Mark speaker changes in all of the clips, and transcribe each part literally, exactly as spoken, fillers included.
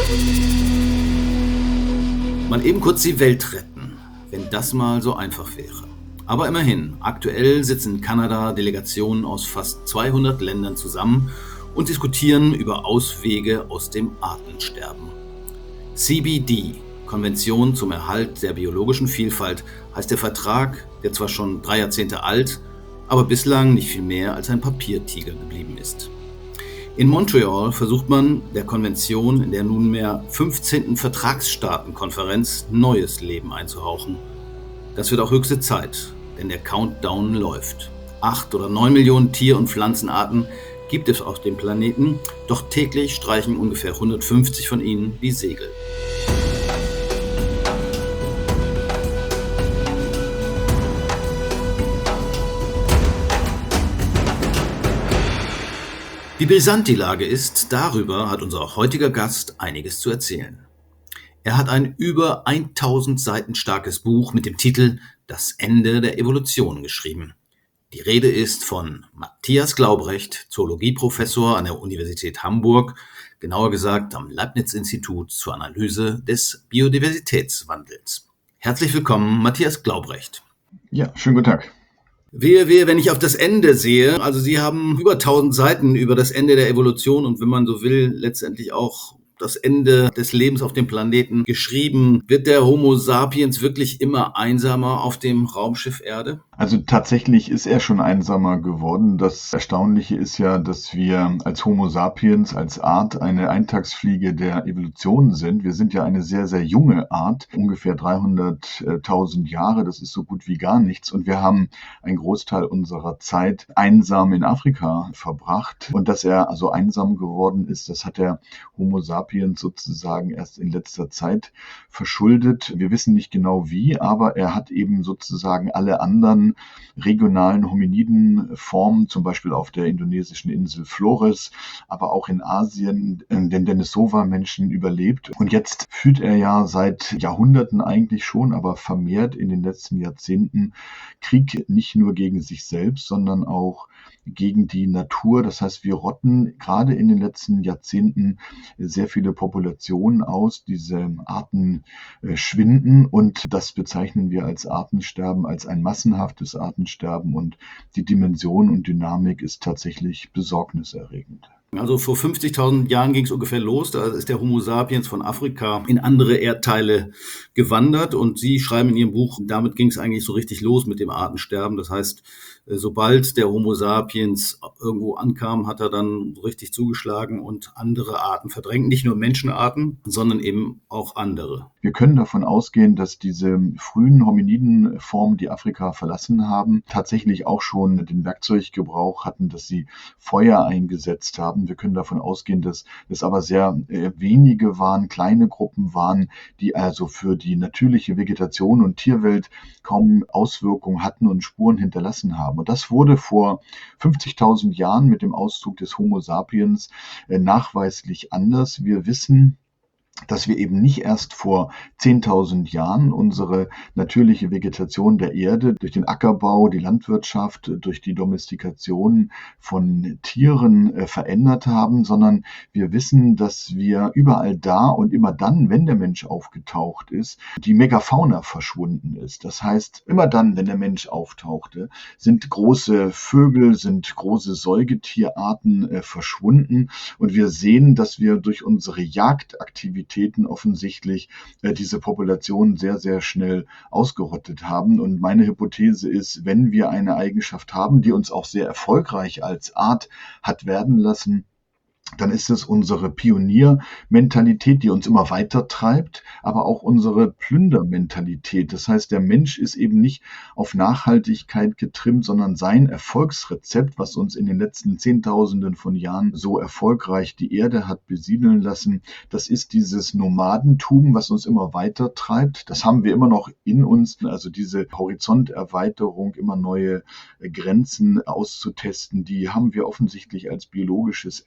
Speaker 1: Mal eben kurz die Welt retten, wenn das mal so einfach wäre. Aber immerhin, aktuell sitzen in Kanada Delegationen aus fast zweihundert Ländern zusammen und diskutieren über Auswege aus dem Artensterben. C B D, Konvention zum Erhalt der biologischen Vielfalt, heißt der Vertrag, der zwar schon drei Jahrzehnte alt, aber bislang nicht viel mehr als ein Papiertiger geblieben ist. In Montreal versucht man, der Konvention in der nunmehr fünfzehnten Vertragsstaatenkonferenz neues Leben einzuhauchen. Das wird auch höchste Zeit, denn der Countdown läuft. Acht oder neun Millionen Tier- und Pflanzenarten gibt es auf dem Planeten, doch täglich streichen ungefähr hundertfünfzig von ihnen die Segel. Wie brisant die Lage ist, darüber hat unser heutiger Gast einiges zu erzählen. Er hat ein über tausend Seiten starkes Buch mit dem Titel Das Ende der Evolution geschrieben. Die Rede ist von Matthias Glaubrecht, Zoologieprofessor an der Universität Hamburg, genauer gesagt am Leibniz-Institut zur Analyse des Biodiversitätswandels. Herzlich willkommen, Matthias Glaubrecht.
Speaker 2: Ja, schönen guten Tag.
Speaker 1: Wehe, wehe, wenn ich auf das Ende sehe, also Sie haben über tausend Seiten über das Ende der Evolution und wenn man so will, letztendlich auch das Ende des Lebens auf dem Planeten geschrieben. Wird der Homo sapiens wirklich immer einsamer auf dem Raumschiff Erde?
Speaker 2: Also tatsächlich ist er schon einsamer geworden. Das Erstaunliche ist ja, dass wir als Homo sapiens, als Art, eine Eintagsfliege der Evolution sind. Wir sind ja eine sehr, sehr junge Art, ungefähr dreihunderttausend Jahre. Das ist so gut wie gar nichts. Und wir haben einen Großteil unserer Zeit einsam in Afrika verbracht. Und dass er also einsam geworden ist, das hat der Homo sapiens sozusagen erst in letzter Zeit verschuldet. Wir wissen nicht genau wie, aber er hat eben sozusagen alle anderen regionalen Hominidenformen, zum Beispiel auf der indonesischen Insel Flores, aber auch in Asien, den Denisova-Menschen überlebt. Und jetzt führt er ja seit Jahrhunderten eigentlich schon, aber vermehrt in den letzten Jahrzehnten Krieg nicht nur gegen sich selbst, sondern auch gegen die Natur. Das heißt, wir rotten gerade in den letzten Jahrzehnten sehr viele Populationen aus. Diese Arten äh, schwinden und das bezeichnen wir als Artensterben, als ein massenhaftes Artensterben und die Dimension und Dynamik ist tatsächlich besorgniserregend.
Speaker 1: Also vor fünfzigtausend Jahren ging es ungefähr los, da ist der Homo sapiens von Afrika in andere Erdteile gewandert und Sie schreiben in Ihrem Buch, damit ging es eigentlich so richtig los mit dem Artensterben. Das heißt, sobald der Homo sapiens irgendwo ankam, hat er dann richtig zugeschlagen und andere Arten verdrängt. Nicht nur Menschenarten, sondern eben auch andere.
Speaker 2: Wir können davon ausgehen, dass diese frühen Hominidenformen, die Afrika verlassen haben, tatsächlich auch schon den Werkzeuggebrauch hatten, dass sie Feuer eingesetzt haben. Wir können davon ausgehen, dass es aber sehr äh, wenige waren, kleine Gruppen waren, die also für die natürliche Vegetation und Tierwelt kaum Auswirkungen hatten und Spuren hinterlassen haben. Und das wurde vor fünfzigtausend Jahren mit dem Auszug des Homo sapiens äh, nachweislich anders. Wir wissen, dass wir eben nicht erst vor zehntausend Jahren unsere natürliche Vegetation der Erde durch den Ackerbau, die Landwirtschaft, durch die Domestikation von Tieren äh, verändert haben, sondern wir wissen, dass wir überall da und immer dann, wenn der Mensch aufgetaucht ist, die Megafauna verschwunden ist. Das heißt, immer dann, wenn der Mensch auftauchte, sind große Vögel, sind große Säugetierarten äh, verschwunden und wir sehen, dass wir durch unsere Jagdaktivität offensichtlich äh, diese Population sehr, sehr schnell ausgerottet haben. Und meine Hypothese ist, wenn wir eine Eigenschaft haben, die uns auch sehr erfolgreich als Art hat werden lassen, dann ist es unsere Pioniermentalität, die uns immer weiter treibt, aber auch unsere Plündermentalität. Das heißt, der Mensch ist eben nicht auf Nachhaltigkeit getrimmt, sondern sein Erfolgsrezept, was uns in den letzten Zehntausenden von Jahren so erfolgreich die Erde hat besiedeln lassen, das ist dieses Nomadentum, was uns immer weiter treibt. Das haben wir immer noch in uns, also diese Horizonterweiterung, immer neue Grenzen auszutesten, die haben wir offensichtlich als biologisches Erbe in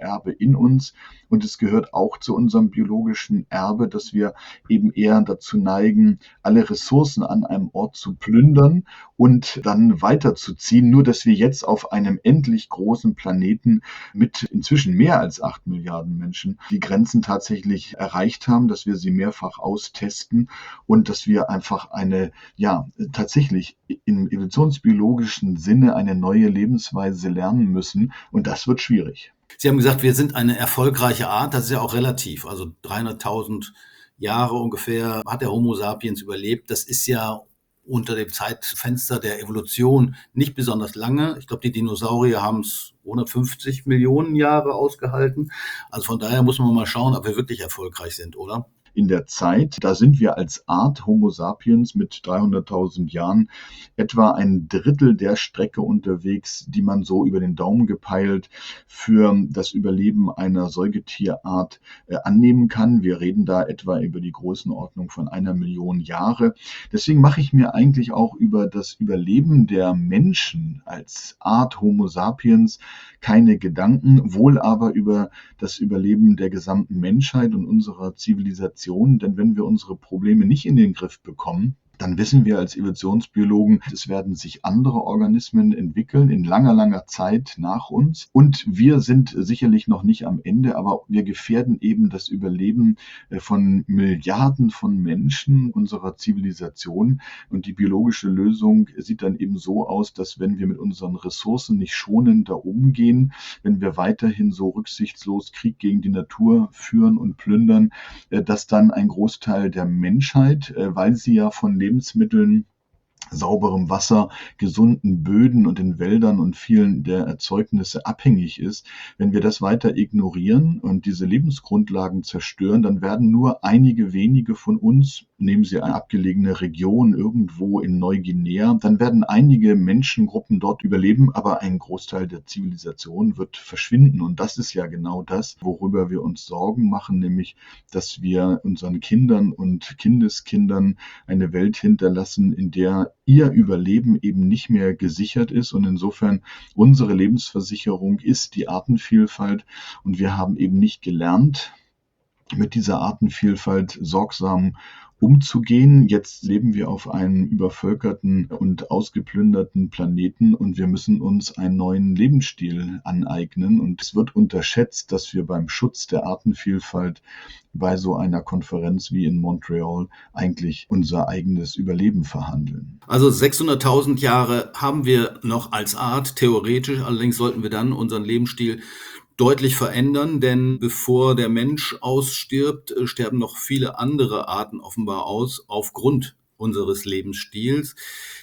Speaker 2: in uns. Und es gehört auch zu unserem biologischen Erbe, dass wir eben eher dazu neigen, alle Ressourcen an einem Ort zu plündern und dann weiterzuziehen. Nur dass wir jetzt auf einem endlich großen Planeten mit inzwischen mehr als acht Milliarden Menschen die Grenzen tatsächlich erreicht haben, dass wir sie mehrfach austesten und dass wir einfach eine, ja, tatsächlich im evolutionsbiologischen Sinne eine neue Lebensweise lernen müssen. Und das wird schwierig.
Speaker 1: Sie haben gesagt, wir sind eine erfolgreiche Art. Das ist ja auch relativ. Also dreihunderttausend Jahre ungefähr hat der Homo sapiens überlebt. Das ist ja unter dem Zeitfenster der Evolution nicht besonders lange. Ich glaube, die Dinosaurier haben es hundertfünfzig Millionen Jahre ausgehalten. Also von daher muss man mal schauen, ob wir wirklich erfolgreich sind, oder?
Speaker 2: In der Zeit, da sind wir als Art Homo sapiens mit dreihunderttausend Jahren etwa ein Drittel der Strecke unterwegs, die man so über den Daumen gepeilt für das Überleben einer Säugetierart äh, annehmen kann. Wir reden da etwa über die Größenordnung von einer Million Jahre. Deswegen mache ich mir eigentlich auch über das Überleben der Menschen als Art Homo sapiens keine Gedanken, wohl aber über das Überleben der gesamten Menschheit und unserer Zivilisation. Denn wenn wir unsere Probleme nicht in den Griff bekommen, dann wissen wir als Evolutionsbiologen, es werden sich andere Organismen entwickeln in langer, langer Zeit nach uns. Und wir sind sicherlich noch nicht am Ende, aber wir gefährden eben das Überleben von Milliarden von Menschen unserer Zivilisation. Und die biologische Lösung sieht dann eben so aus, dass wenn wir mit unseren Ressourcen nicht schonender umgehen, wenn wir weiterhin so rücksichtslos Krieg gegen die Natur führen und plündern, dass dann ein Großteil der Menschheit, weil sie ja von Lebensmitteln, sauberem Wasser, gesunden Böden und den Wäldern und vielen der Erzeugnisse abhängig ist. Wenn wir das weiter ignorieren und diese Lebensgrundlagen zerstören, dann werden nur einige wenige von uns, nehmen Sie eine abgelegene Region irgendwo in Neuguinea, dann werden einige Menschengruppen dort überleben, aber ein Großteil der Zivilisation wird verschwinden. Und das ist ja genau das, worüber wir uns Sorgen machen, nämlich, dass wir unseren Kindern und Kindeskindern eine Welt hinterlassen, in der ihr Überleben eben nicht mehr gesichert ist. Und insofern unsere Lebensversicherung ist die Artenvielfalt. Und wir haben eben nicht gelernt, mit dieser Artenvielfalt sorgsam umzugehen. Jetzt leben wir auf einem übervölkerten und ausgeplünderten Planeten und wir müssen uns einen neuen Lebensstil aneignen. Und es wird unterschätzt, dass wir beim Schutz der Artenvielfalt bei so einer Konferenz wie in Montreal eigentlich unser eigenes Überleben verhandeln.
Speaker 1: Also sechshunderttausend Jahre haben wir noch als Art, theoretisch. Allerdings sollten wir dann unseren Lebensstil deutlich verändern, denn bevor der Mensch ausstirbt, sterben noch viele andere Arten offenbar aus, aufgrund unseres Lebensstils.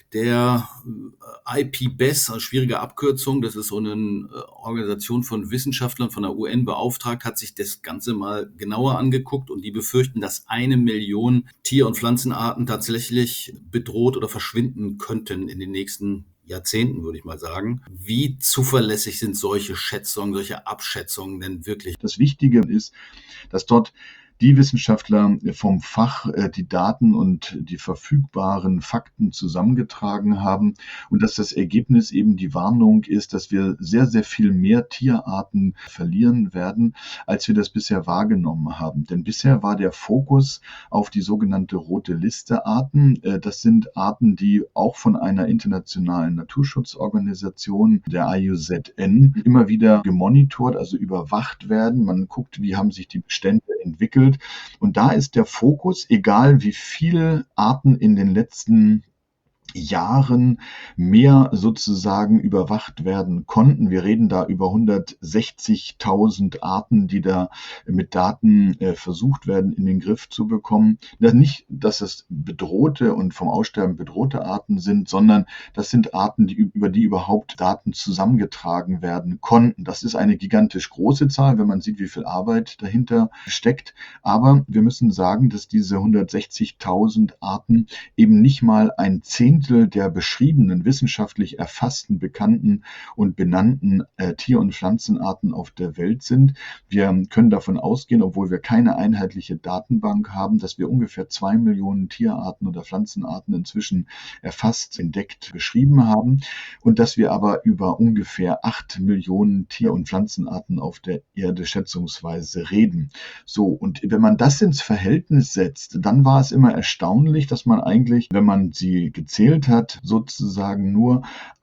Speaker 1: Der I P B E S, eine schwierige Abkürzung, das ist so eine Organisation von Wissenschaftlern von der U N beauftragt, hat sich das Ganze mal genauer angeguckt und die befürchten, dass eine Million Tier- und Pflanzenarten tatsächlich bedroht oder verschwinden könnten in den nächsten Jahrzehnten, würde ich mal sagen. Wie zuverlässig sind solche Schätzungen, solche Abschätzungen denn wirklich?
Speaker 2: Das Wichtige ist, dass dort die Wissenschaftler vom Fach die Daten und die verfügbaren Fakten zusammengetragen haben und dass das Ergebnis eben die Warnung ist, dass wir sehr, sehr viel mehr Tierarten verlieren werden, als wir das bisher wahrgenommen haben. Denn bisher war der Fokus auf die sogenannte rote Liste Arten. Das sind Arten, die auch von einer internationalen Naturschutzorganisation, der I U Z N, immer wieder gemonitort, also überwacht werden. Man guckt, wie haben sich die Bestände entwickelt. Und da ist der Fokus, egal wie viele Arten in den letzten Jahren mehr sozusagen überwacht werden konnten. Wir reden da über hundertsechzigtausend Arten, die da mit Daten äh, versucht werden, in den Griff zu bekommen. Das nicht, dass es bedrohte und vom Aussterben bedrohte Arten sind, sondern das sind Arten, die, über die überhaupt Daten zusammengetragen werden konnten. Das ist eine gigantisch große Zahl, wenn man sieht, wie viel Arbeit dahinter steckt. Aber wir müssen sagen, dass diese hundertsechzigtausend Arten eben nicht mal ein Zehntel Zehntel der beschriebenen, wissenschaftlich erfassten, bekannten und benannten äh, Tier- und Pflanzenarten auf der Welt sind. Wir können davon ausgehen, obwohl wir keine einheitliche Datenbank haben, dass wir ungefähr zwei Millionen Tierarten oder Pflanzenarten inzwischen erfasst, entdeckt, beschrieben haben und dass wir aber über ungefähr acht Millionen Tier- und Pflanzenarten auf der Erde schätzungsweise reden. So, und wenn man das ins Verhältnis setzt, dann war es immer erstaunlich, dass man eigentlich, wenn man sie gezählt hat, sozusagen nur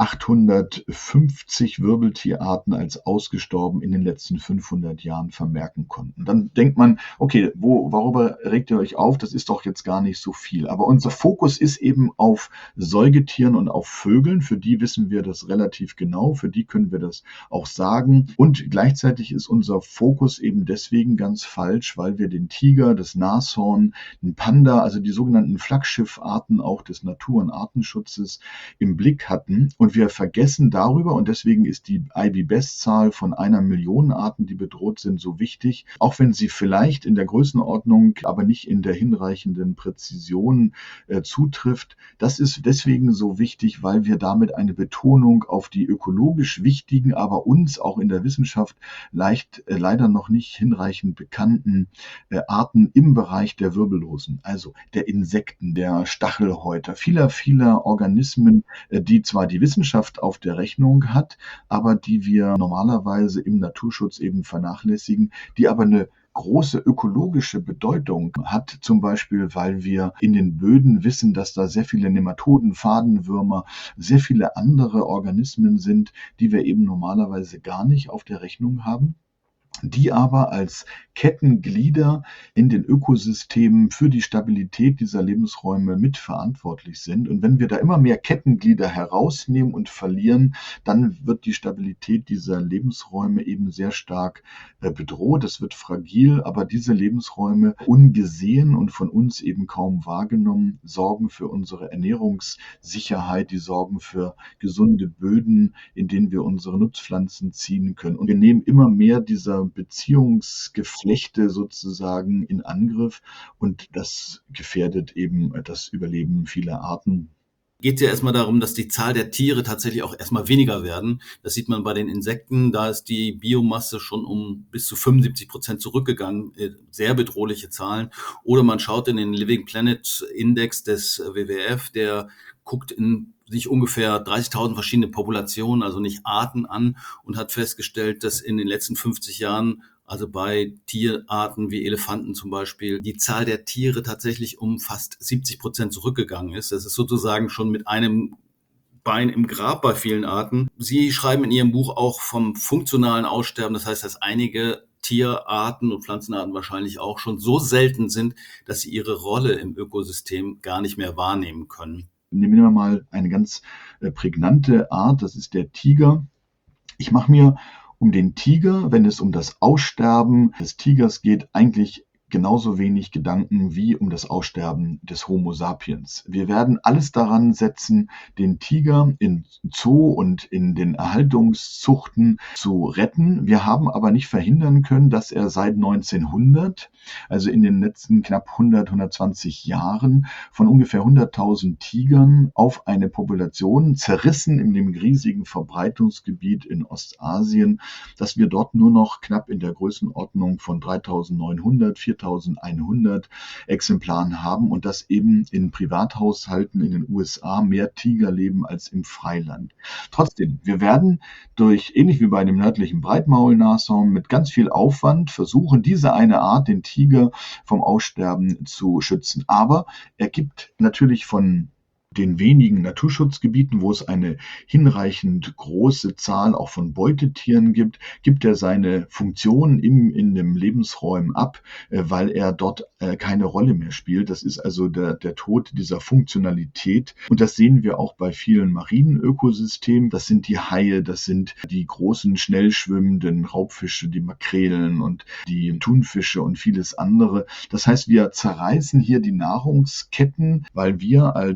Speaker 2: achthundertfünfzig Wirbeltierarten als ausgestorben in den letzten fünfhundert Jahren vermerken konnten. Dann denkt man, okay, wo, worüber regt ihr euch auf? Das ist doch jetzt gar nicht so viel. Aber unser Fokus ist eben auf Säugetieren und auf Vögeln. Für die wissen wir das relativ genau. Für die können wir das auch sagen. Und gleichzeitig ist unser Fokus eben deswegen ganz falsch, weil wir den Tiger, das Nashorn, den Panda, also die sogenannten Flaggschiffarten auch des Natur- und Artenschutzes im Blick hatten. Und wir vergessen darüber, und deswegen ist die I B B E S-Zahl von einer Million Arten, die bedroht sind, so wichtig, auch wenn sie vielleicht in der Größenordnung, aber nicht in der hinreichenden Präzision äh, zutrifft. Das ist deswegen so wichtig, weil wir damit eine Betonung auf die ökologisch wichtigen, aber uns auch in der Wissenschaft leicht, äh, leider noch nicht hinreichend bekannten äh, Arten im Bereich der Wirbellosen, also der Insekten, der Stachelhäuter, vieler, vieler Organismen, äh, die zwar die Wissenschaft auf der Rechnung hat, aber die wir normalerweise im Naturschutz eben vernachlässigen, die aber eine große ökologische Bedeutung hat, zum Beispiel, weil wir in den Böden wissen, dass da sehr viele Nematoden, Fadenwürmer, sehr viele andere Organismen sind, die wir eben normalerweise gar nicht auf der Rechnung haben, die aber als Kettenglieder in den Ökosystemen für die Stabilität dieser Lebensräume mitverantwortlich sind. Und wenn wir da immer mehr Kettenglieder herausnehmen und verlieren, dann wird die Stabilität dieser Lebensräume eben sehr stark äh, bedroht. Es wird fragil, aber diese Lebensräume, ungesehen und von uns eben kaum wahrgenommen, sorgen für unsere Ernährungssicherheit, die sorgen für gesunde Böden, in denen wir unsere Nutzpflanzen ziehen können. Und wir nehmen immer mehr dieser Beziehungsgeflechte sozusagen in Angriff und das gefährdet eben das Überleben vieler Arten.
Speaker 1: Geht es ja erstmal darum, dass die Zahl der Tiere tatsächlich auch erstmal weniger werden. Das sieht man bei den Insekten, da ist die Biomasse schon um bis zu fünfundsiebzig Prozent zurückgegangen, sehr bedrohliche Zahlen. Oder man schaut in den Living Planet Index des W W F, der guckt in sich ungefähr dreißigtausend verschiedene Populationen, also nicht Arten an und hat festgestellt, dass in den letzten fünfzig Jahren, also bei Tierarten wie Elefanten zum Beispiel, die Zahl der Tiere tatsächlich um fast siebzig Prozent zurückgegangen ist. Das ist sozusagen schon mit einem Bein im Grab bei vielen Arten. Sie schreiben in Ihrem Buch auch vom funktionalen Aussterben. Das heißt, dass einige Tierarten und Pflanzenarten wahrscheinlich auch schon so selten sind, dass sie ihre Rolle im Ökosystem gar nicht mehr wahrnehmen können.
Speaker 2: Nehmen wir mal eine ganz äh, prägnante Art, das ist der Tiger. Ich mache mir um den Tiger, wenn es um das Aussterben des Tigers geht, eigentlich genauso wenig Gedanken wie um das Aussterben des Homo sapiens. Wir werden alles daran setzen, den Tiger in Zoo und in den Erhaltungszuchten zu retten. Wir haben aber nicht verhindern können, dass er seit neunzehnhundert, also in den letzten knapp hundert, hundertzwanzig Jahren, von ungefähr hunderttausend Tigern auf eine Population zerrissen in dem riesigen Verbreitungsgebiet in Ostasien, dass wir dort nur noch knapp in der Größenordnung von dreitausendneunhundert, viertausendeinhundert Exemplaren haben und dass eben in Privathaushalten in den U S A mehr Tiger leben als im Freiland. Trotzdem, wir werden durch, ähnlich wie bei dem nördlichen Breitmaulnashorn, mit ganz viel Aufwand versuchen, diese eine Art, den Tiger, vom Aussterben zu schützen. Aber er gibt natürlich von den wenigen Naturschutzgebieten, wo es eine hinreichend große Zahl auch von Beutetieren gibt, gibt er seine Funktion im, in dem Lebensraum ab, äh, weil er dort äh, keine Rolle mehr spielt. Das ist also der, der Tod dieser Funktionalität. Und das sehen wir auch bei vielen marinen Ökosystemen. Das sind die Haie, das sind die großen, schnell schwimmenden Raubfische, die Makrelen und die Thunfische und vieles andere. Das heißt, wir zerreißen hier die Nahrungsketten, weil wir als das größte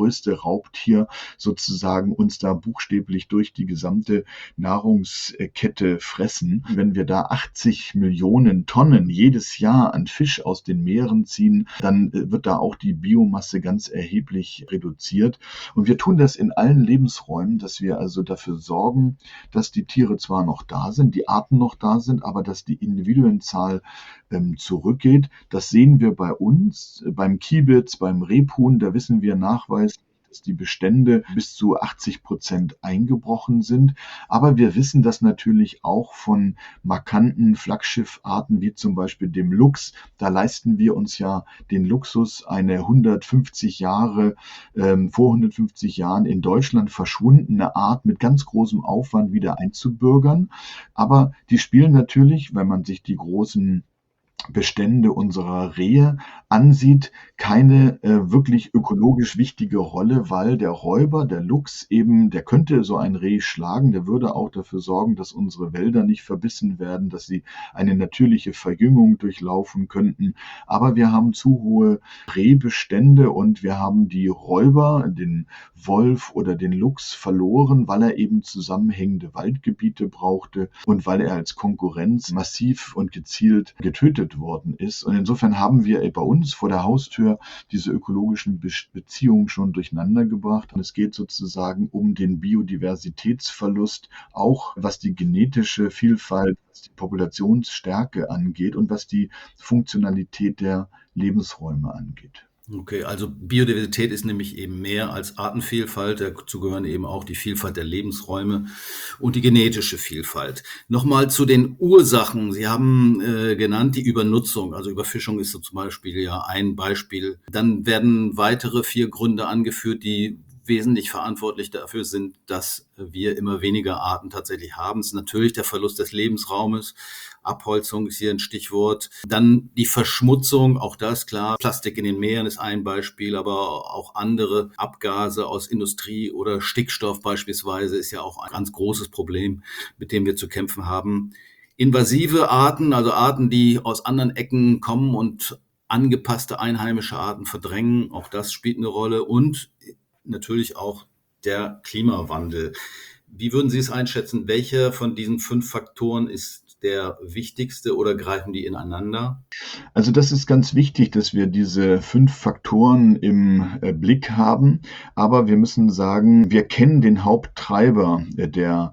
Speaker 2: größte Raubtier sozusagen uns da buchstäblich durch die gesamte Nahrungskette fressen. Wenn wir da achtzig Millionen Tonnen jedes Jahr an Fisch aus den Meeren ziehen, dann wird da auch die Biomasse ganz erheblich reduziert. Und wir tun das in allen Lebensräumen, dass wir also dafür sorgen, dass die Tiere zwar noch da sind, die Arten noch da sind, aber dass die Individuenzahl ähm, zurückgeht. Das sehen wir bei uns, beim Kiebitz, beim Rebhuhn, da wissen wir nachweislich, dass die Bestände bis zu achtzig Prozent eingebrochen sind. Aber wir wissen das natürlich auch von markanten Flaggschiffarten wie zum Beispiel dem Luchs. Da leisten wir uns ja den Luxus, eine hundertfünfzig Jahre, ähm, vor hundertfünfzig Jahren in Deutschland verschwundene Art mit ganz großem Aufwand wieder einzubürgern. Aber die spielen natürlich, wenn man sich die großen Bestände unserer Rehe ansieht, keine äh, wirklich ökologisch wichtige Rolle, weil der Räuber, der Luchs eben, der könnte so ein Reh schlagen, der würde auch dafür sorgen, dass unsere Wälder nicht verbissen werden, dass sie eine natürliche Verjüngung durchlaufen könnten. Aber wir haben zu hohe Rehbestände und wir haben die Räuber, den Wolf oder den Luchs verloren, weil er eben zusammenhängende Waldgebiete brauchte und weil er als Konkurrenz massiv und gezielt getötet worden ist. Und insofern haben wir bei uns vor der Haustür diese ökologischen Beziehungen schon durcheinander gebracht. Und es geht sozusagen um den Biodiversitätsverlust, auch was die genetische Vielfalt, was die Populationsstärke angeht und was die Funktionalität der Lebensräume angeht.
Speaker 1: Okay, also Biodiversität ist nämlich eben mehr als Artenvielfalt. Dazu gehören eben auch die Vielfalt der Lebensräume und die genetische Vielfalt. Nochmal zu den Ursachen. Sie haben äh, genannt die Übernutzung. Also Überfischung ist so zum Beispiel ja ein Beispiel. Dann werden weitere vier Gründe angeführt, die wesentlich verantwortlich dafür sind, dass wir immer weniger Arten tatsächlich haben. Es ist natürlich der Verlust des Lebensraumes. Abholzung ist hier ein Stichwort. Dann die Verschmutzung, auch das klar. Plastik in den Meeren ist ein Beispiel, aber auch andere Abgase aus Industrie oder Stickstoff beispielsweise ist ja auch ein ganz großes Problem, mit dem wir zu kämpfen haben. Invasive Arten, also Arten, die aus anderen Ecken kommen und angepasste einheimische Arten verdrängen, auch das spielt eine Rolle. Und natürlich auch der Klimawandel. Wie würden Sie es einschätzen? Welcher von diesen fünf Faktoren ist der wichtigste oder greifen die ineinander?
Speaker 2: Also das ist ganz wichtig, dass wir diese fünf Faktoren im äh, Blick haben. Aber wir müssen sagen, wir kennen den Haupttreiber äh, der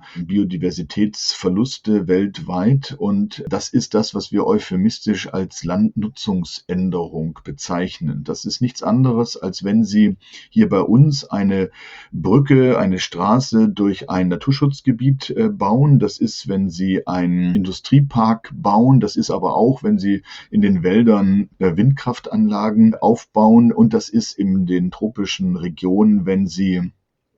Speaker 2: Biodiversitätsverluste weltweit. Und das ist das, was wir euphemistisch als Landnutzungsänderung bezeichnen. Das ist nichts anderes, als wenn Sie hier bei uns eine Brücke, eine Straße durch ein Naturschutzgebiet äh, bauen. Das ist, wenn Sie einen Industriepark bauen. Das ist aber auch, wenn Sie in den Wäldern äh, Windkraftanlagen aufbauen. Und das ist in den tropischen Regionen, wenn Sie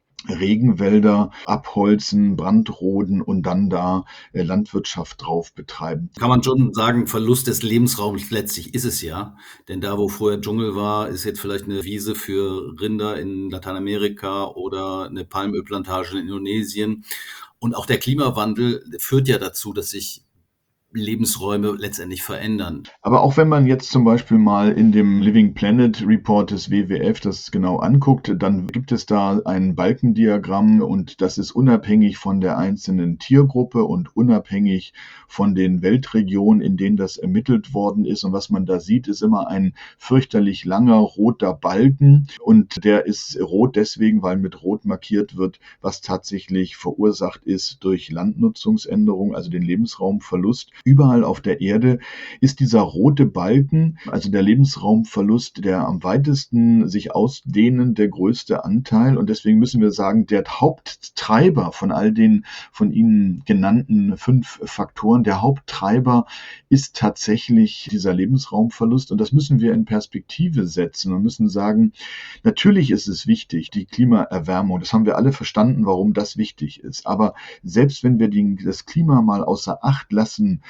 Speaker 2: Regenwälder abholzen, brandroden und dann da äh, Landwirtschaft drauf betreiben.
Speaker 1: Kann man schon sagen, Verlust des Lebensraums letztlich ist es ja. Denn da, wo vorher Dschungel war, ist jetzt vielleicht eine Wiese für Rinder in Lateinamerika oder eine Palmölplantage in Indonesien. Und auch der Klimawandel führt ja dazu, dass sich Lebensräume letztendlich verändern.
Speaker 2: Aber auch wenn man jetzt zum Beispiel mal in dem Living Planet Report des W W F das genau anguckt, dann gibt es da ein Balkendiagramm und das ist unabhängig von der einzelnen Tiergruppe und unabhängig von den Weltregionen, in denen das ermittelt worden ist. Und was man da sieht, ist immer ein fürchterlich langer roter Balken und der ist rot deswegen, weil mit rot markiert wird, was tatsächlich verursacht ist durch Landnutzungsänderung, also den Lebensraumverlust. Überall auf der Erde ist dieser rote Balken, also der Lebensraumverlust, der am weitesten sich ausdehnende größte Anteil. Und deswegen müssen wir sagen, der Haupttreiber von all den von Ihnen genannten fünf Faktoren, der Haupttreiber ist tatsächlich dieser Lebensraumverlust. Und das müssen wir in Perspektive setzen und müssen sagen, natürlich ist es wichtig, die Klimaerwärmung. Das haben wir alle verstanden, warum das wichtig ist. Aber selbst wenn wir die, das Klima mal außer Acht lassen,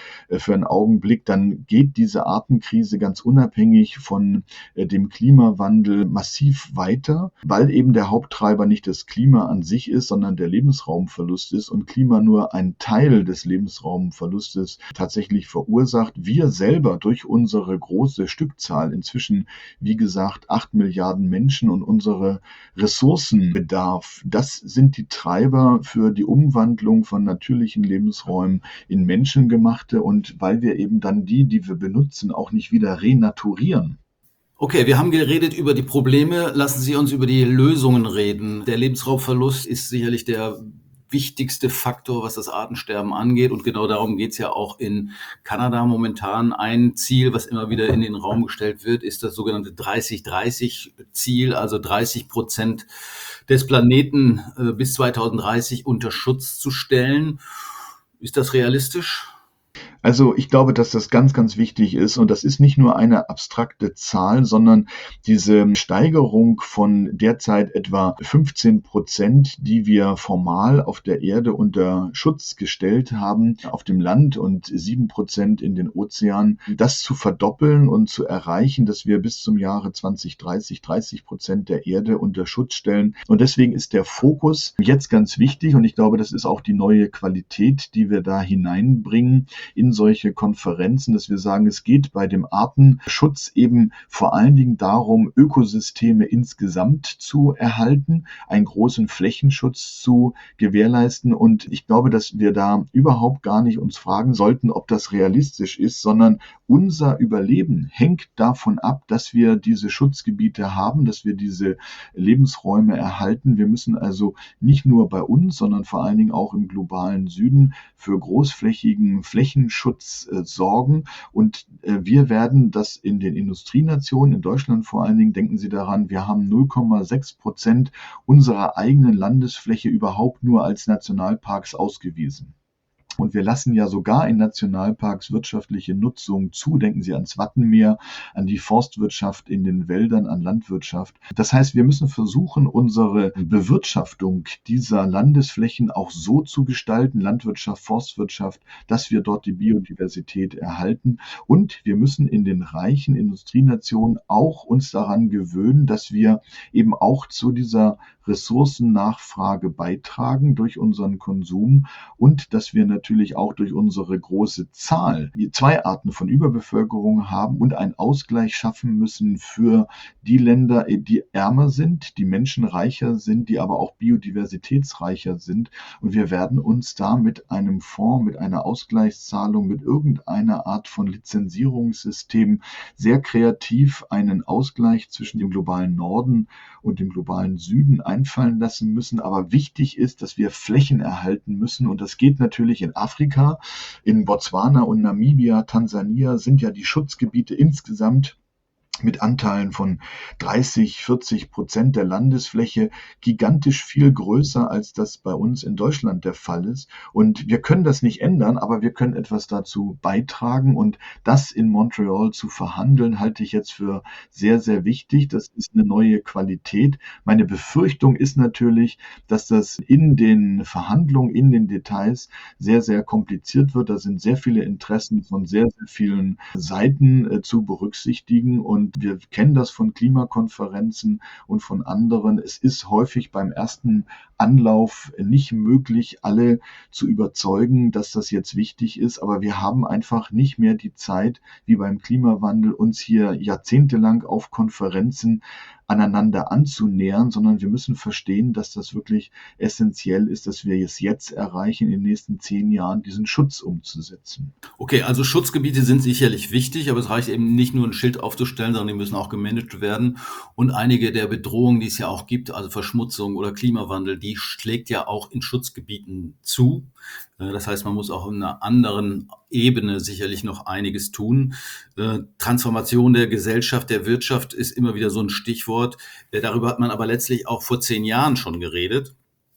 Speaker 2: äh, für einen Augenblick, dann geht diese Artenkrise ganz unabhängig von äh, dem Klimawandel massiv weiter, weil eben der Haupttreiber nicht das Klima an sich ist, sondern der Lebensraumverlust ist und Klima nur ein Teil des Lebensraumverlustes tatsächlich verursacht. Wir selber durch unsere große Stückzahl, inzwischen wie gesagt acht Milliarden Menschen und unsere Ressourcenbedarf, das sind die Treiber für die Umwandlung von natürlichen Lebensräumen in menschengemachte und weil wir eben dann die, die wir benutzen, auch nicht wieder renaturieren.
Speaker 1: Okay, wir haben geredet über die Probleme. Lassen Sie uns über die Lösungen reden. Der Lebensraumverlust ist sicherlich der wichtigste Faktor, was das Artensterben angeht. Und genau darum geht es ja auch in Kanada momentan. Ein Ziel, was immer wieder in den Raum gestellt wird, ist das sogenannte dreißig dreißig Ziel, also dreißig Prozent des Planeten äh, bis zweitausenddreißig unter Schutz zu stellen. Ist das realistisch?
Speaker 2: Also ich glaube, dass das ganz, ganz wichtig ist und das ist nicht nur eine abstrakte Zahl, sondern diese Steigerung von derzeit etwa fünfzehn Prozent, die wir formal auf der Erde unter Schutz gestellt haben, auf dem Land und sieben Prozent in den Ozeanen, das zu verdoppeln und zu erreichen, dass wir bis zum Jahre zweitausenddreißig dreißig Prozent der Erde unter Schutz stellen. Und deswegen ist der Fokus jetzt ganz wichtig und ich glaube, das ist auch die neue Qualität, die wir da hineinbringen in solche Konferenzen, dass wir sagen, es geht bei dem Artenschutz eben vor allen Dingen darum, Ökosysteme insgesamt zu erhalten, einen großen Flächenschutz zu gewährleisten. Und ich glaube, dass wir da überhaupt gar nicht uns fragen sollten, ob das realistisch ist, sondern unser Überleben hängt davon ab, dass wir diese Schutzgebiete haben, dass wir diese Lebensräume erhalten. Wir müssen also nicht nur bei uns, sondern vor allen Dingen auch im globalen Süden für großflächigen Flächenschutz äh, sorgen. Und äh, wir werden das in den Industrienationen, in Deutschland vor allen Dingen, denken Sie daran, wir haben null Komma sechs Prozent unserer eigenen Landesfläche überhaupt nur als Nationalparks ausgewiesen. Und wir lassen ja sogar in Nationalparks wirtschaftliche Nutzung zu. Denken Sie ans Wattenmeer, an die Forstwirtschaft in den Wäldern, an Landwirtschaft. Das heißt, wir müssen versuchen, unsere Bewirtschaftung dieser Landesflächen auch so zu gestalten, Landwirtschaft, Forstwirtschaft, dass wir dort die Biodiversität erhalten. Und wir müssen in den reichen Industrienationen auch uns daran gewöhnen, dass wir eben auch zu dieser Ressourcennachfrage beitragen durch unseren Konsum und dass wir natürlich auch durch unsere große Zahl zwei Arten von Überbevölkerung haben und einen Ausgleich schaffen müssen für die Länder, die ärmer sind, die menschenreicher sind, die aber auch biodiversitätsreicher sind. Und wir werden uns da mit einem Fonds, mit einer Ausgleichszahlung, mit irgendeiner Art von Lizenzierungssystem sehr kreativ einen Ausgleich zwischen dem globalen Norden und dem globalen Süden einfallen lassen müssen. Aber wichtig ist, dass wir Flächen erhalten müssen. Und das geht natürlich in Afrika, in Botswana und Namibia, Tansania sind ja die Schutzgebiete insgesamt mit Anteilen von dreißig, vierzig Prozent der Landesfläche gigantisch viel größer, als das bei uns in Deutschland der Fall ist. Und wir können das nicht ändern, aber wir können etwas dazu beitragen. Und das in Montreal zu verhandeln, halte ich jetzt für sehr, sehr wichtig. Das ist eine neue Qualität. Meine Befürchtung ist natürlich, dass das in den Verhandlungen, in den Details sehr, sehr kompliziert wird. Da sind sehr viele Interessen von sehr, sehr vielen Seiten äh, zu berücksichtigen. Und Und wir kennen das von Klimakonferenzen und von anderen. Es ist häufig beim ersten Anlauf nicht möglich, alle zu überzeugen, dass das jetzt wichtig ist. Aber wir haben einfach nicht mehr die Zeit, wie beim Klimawandel, uns hier jahrzehntelang auf Konferenzen aneinander anzunähern, sondern wir müssen verstehen, dass das wirklich essentiell ist, dass wir es jetzt erreichen, in den nächsten zehn Jahren diesen Schutz umzusetzen.
Speaker 1: Okay, also Schutzgebiete sind sicherlich wichtig, aber es reicht eben nicht nur ein Schild aufzustellen, sondern die müssen auch gemanagt werden. Und einige der Bedrohungen, die es ja auch gibt, also Verschmutzung oder Klimawandel, die schlägt ja auch in Schutzgebieten zu. Das heißt, man muss auch in einer anderen Ebene sicherlich noch einiges tun. Transformation der Gesellschaft, der Wirtschaft ist immer wieder so ein Stichwort. Darüber hat man aber letztlich auch vor zehn Jahren schon geredet.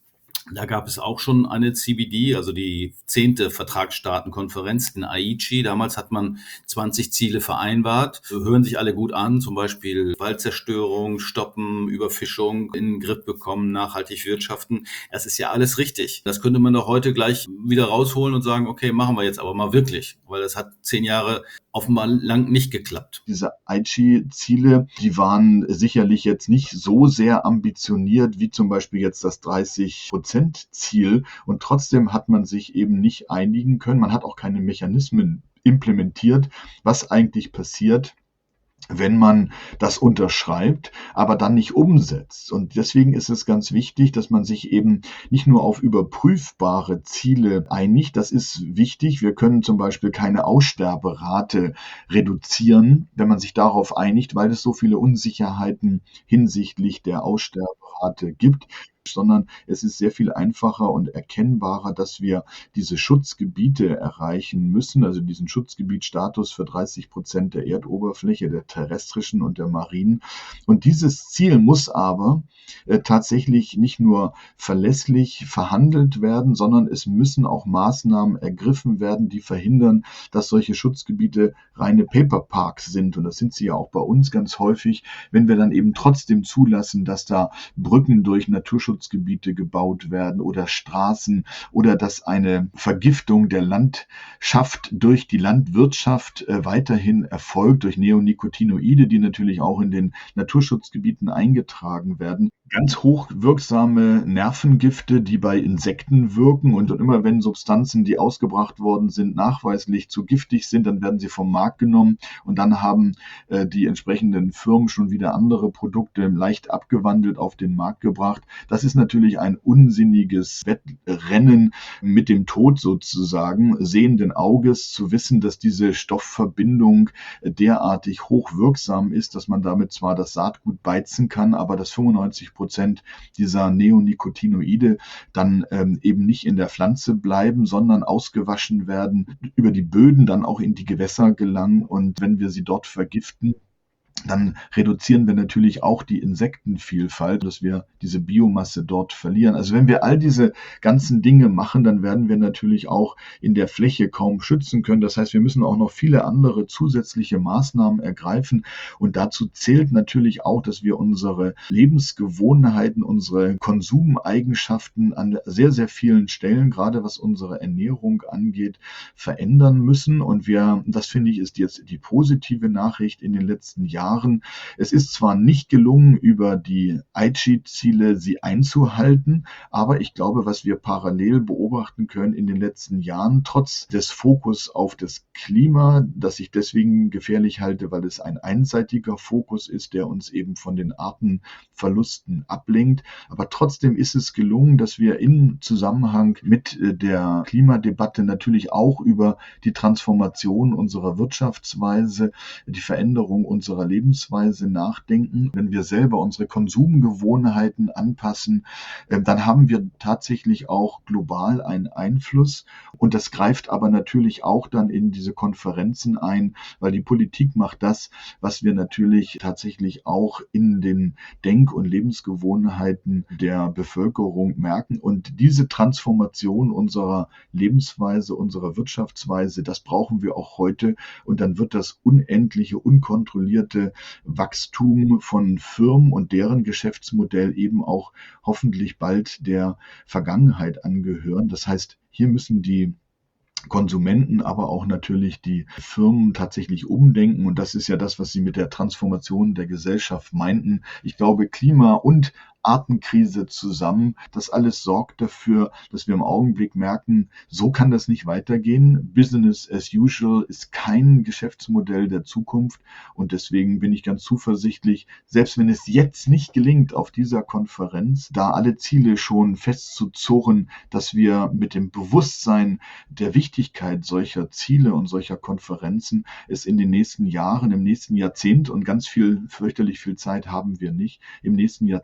Speaker 1: Da gab es auch schon eine C B D, also die zehnte Vertragsstaatenkonferenz in Aichi. Damals hat man zwanzig Ziele vereinbart. Hören sich alle gut an, zum Beispiel Waldzerstörung, Stoppen, Überfischung in den Griff bekommen, nachhaltig wirtschaften. Das ist ja alles richtig. Das könnte man doch heute gleich wieder rausholen und sagen, okay, machen wir jetzt aber mal wirklich, weil das hat zehn Jahre offenbar lang nicht geklappt.
Speaker 2: Diese Aichi-Ziele, die waren sicherlich jetzt nicht so sehr ambitioniert wie zum Beispiel jetzt das dreißig Prozent Ziel. Und trotzdem hat man sich eben nicht einigen können. Man hat auch keine Mechanismen implementiert, was eigentlich passiert, wenn man das unterschreibt, aber dann nicht umsetzt. Und deswegen ist es ganz wichtig, dass man sich eben nicht nur auf überprüfbare Ziele einigt. Das ist wichtig. Wir können zum Beispiel keine Aussterberate reduzieren, wenn man sich darauf einigt, weil es so viele Unsicherheiten hinsichtlich der Aussterberate gibt, sondern es ist sehr viel einfacher und erkennbarer, dass wir diese Schutzgebiete erreichen müssen, also diesen Schutzgebietsstatus für dreißig Prozent der Erdoberfläche, der terrestrischen und der marinen. Und dieses Ziel muss aber äh, tatsächlich nicht nur verlässlich verhandelt werden, sondern es müssen auch Maßnahmen ergriffen werden, die verhindern, dass solche Schutzgebiete reine Paperparks sind. Und das sind sie ja auch bei uns ganz häufig, wenn wir dann eben trotzdem zulassen, dass da Brücken durch Naturschutz Schutzgebiete gebaut werden oder Straßen oder dass eine Vergiftung der Landschaft durch die Landwirtschaft äh, weiterhin erfolgt, durch Neonicotinoide, die natürlich auch in den Naturschutzgebieten eingetragen werden. Ganz hochwirksame Nervengifte, die bei Insekten wirken, und immer wenn Substanzen, die ausgebracht worden sind, nachweislich zu giftig sind, dann werden sie vom Markt genommen und dann haben äh, die entsprechenden Firmen schon wieder andere Produkte leicht abgewandelt auf den Markt gebracht. Das ist natürlich ein unsinniges Wettrennen mit dem Tod sozusagen, sehenden Auges zu wissen, dass diese Stoffverbindung derartig hochwirksam ist, dass man damit zwar das Saatgut beizen kann, aber dass fünfundneunzig Prozent dieser Neonicotinoide dann ähm, eben nicht in der Pflanze bleiben, sondern ausgewaschen werden, über die Böden dann auch in die Gewässer gelangen, und wenn wir sie dort vergiften, dann reduzieren wir natürlich auch die Insektenvielfalt, dass wir diese Biomasse dort verlieren. Also wenn wir all diese ganzen Dinge machen, dann werden wir natürlich auch in der Fläche kaum schützen können. Das heißt, wir müssen auch noch viele andere zusätzliche Maßnahmen ergreifen. Und dazu zählt natürlich auch, dass wir unsere Lebensgewohnheiten, unsere Konsumeigenschaften an sehr, sehr vielen Stellen, gerade was unsere Ernährung angeht, verändern müssen. Und wir, das finde ich, ist jetzt die positive Nachricht in den letzten Jahren. Es ist zwar nicht gelungen, über die Aichi-Ziele sie einzuhalten, aber ich glaube, was wir parallel beobachten können in den letzten Jahren, trotz des Fokus auf das Klima, das ich deswegen gefährlich halte, weil es ein einseitiger Fokus ist, der uns eben von den Artenverlusten ablenkt, aber trotzdem ist es gelungen, dass wir im Zusammenhang mit der Klimadebatte natürlich auch über die Transformation unserer Wirtschaftsweise, die Veränderung unserer Lebensweise nachdenken. Wenn wir selber unsere Konsumgewohnheiten anpassen, dann haben wir tatsächlich auch global einen Einfluss. Und das greift aber natürlich auch dann in diese Konferenzen ein, weil die Politik macht das, was wir natürlich tatsächlich auch in den Denk- und Lebensgewohnheiten der Bevölkerung merken. Und diese Transformation unserer Lebensweise, unserer Wirtschaftsweise, das brauchen wir auch heute. Und dann wird das unendliche, unkontrollierte Wachstum von Firmen und deren Geschäftsmodell eben auch hoffentlich bald der Vergangenheit angehören. Das heißt, hier müssen die Konsumenten, aber auch natürlich die Firmen tatsächlich umdenken. Und das ist ja das, was Sie mit der Transformation der Gesellschaft meinten. Ich glaube, Klima und Artenkrise zusammen, das alles sorgt dafür, dass wir im Augenblick merken, so kann das nicht weitergehen. Business as usual ist kein Geschäftsmodell der Zukunft, und deswegen bin ich ganz zuversichtlich, selbst wenn es jetzt nicht gelingt, auf dieser Konferenz, da alle Ziele schon festzuzurren, dass wir mit dem Bewusstsein der Wichtigkeit solcher Ziele und solcher Konferenzen es in den nächsten Jahren, im nächsten Jahrzehnt, und ganz viel, fürchterlich viel Zeit haben wir nicht, im nächsten Jahrzehnt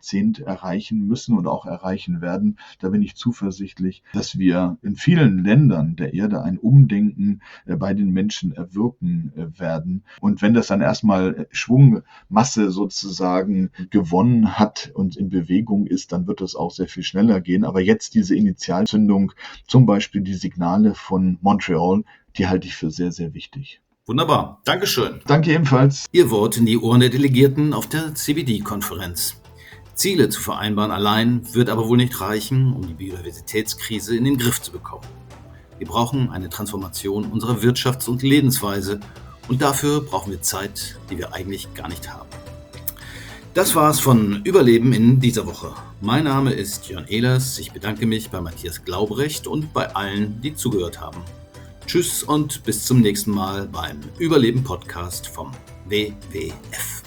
Speaker 2: erreichen müssen und auch erreichen werden. Da bin ich zuversichtlich, dass wir in vielen Ländern der Erde ein Umdenken bei den Menschen erwirken werden. Und wenn das dann erstmal Schwungmasse sozusagen gewonnen hat und in Bewegung ist, dann wird das auch sehr viel schneller gehen. Aber jetzt diese Initialzündung, zum Beispiel die Signale von Montreal, die halte ich für sehr, sehr wichtig.
Speaker 1: Wunderbar. Dankeschön.
Speaker 2: Danke ebenfalls.
Speaker 1: Ihr Wort in die Ohren der Delegierten auf der C B D-Konferenz. Ziele zu vereinbaren allein wird aber wohl nicht reichen, um die Biodiversitätskrise in den Griff zu bekommen. Wir brauchen eine Transformation unserer Wirtschafts- und Lebensweise und dafür brauchen wir Zeit, die wir eigentlich gar nicht haben. Das war's von Überleben in dieser Woche. Mein Name ist Jörn Ehlers. Ich bedanke mich bei Matthias Glaubrecht und bei allen, die zugehört haben. Tschüss und bis zum nächsten Mal beim Überleben-Podcast vom W W F.